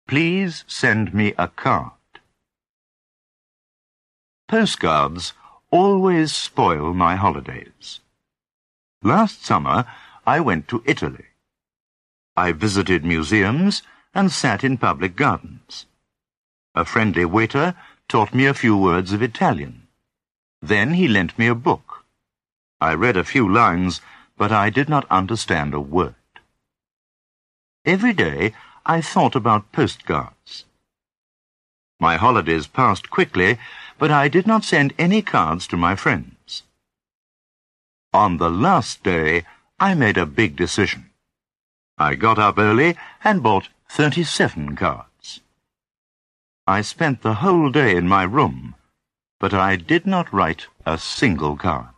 Please send me a card. Postcards always spoil my holidays. Last summer, I went to Italy. I visited museums and sat in public gardens. A friendly waiter taught me a few words of Italian. Then he lent me a book. I read a few lines, but I did not understand a word. Every day, I thought about postcards. My holidays passed quickly, but I did not send any cards to my friends. On the last day, I made a big decision. I got up early and bought 37 cards. I spent the whole day in my room, but I did not write a single card.